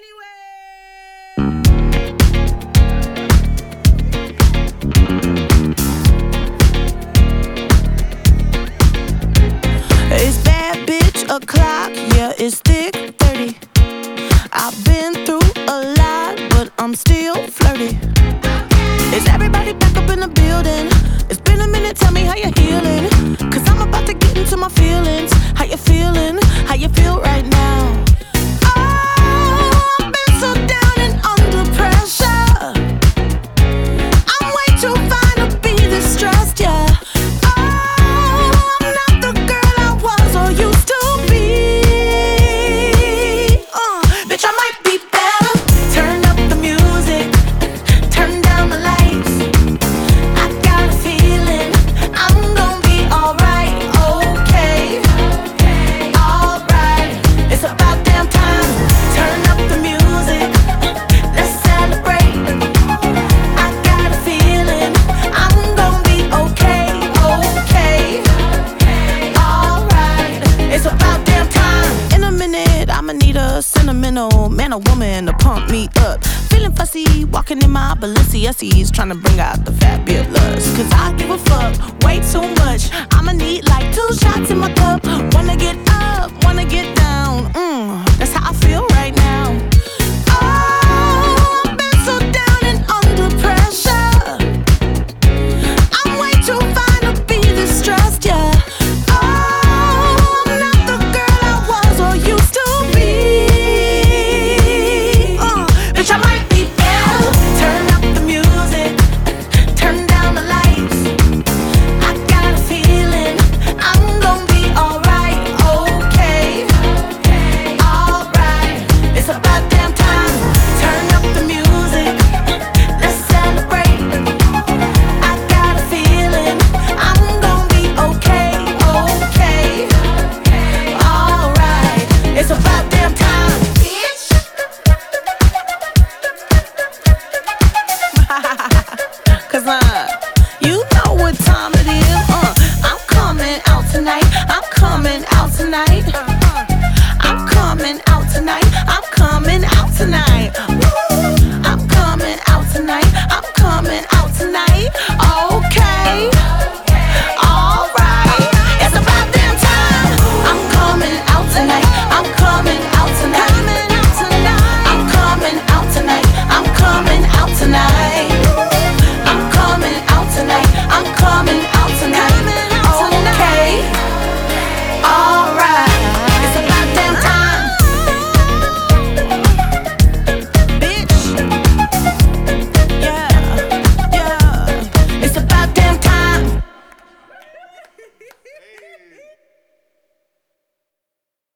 It's bad bitch o'clock, yeah, it's thick 30. I've been through a lot, but I'm still flirty. Is everybody back up in the building? It's been a minute, tell me how you're healing. Cause I'm about to get into my feelings. How you feeling? How you feel right now? Oh, I've been so down and under pressure. I'm way too fine to be this stressed, yeah. Sentimental man or woman to pump me up. Feeling fussy, walking in my Balenciennes, trying to bring out the fabulous. Cause I give a fuck way too much. I'ma need like 2 shots in my cup. Wanna get up, wanna get down. That's how I feel right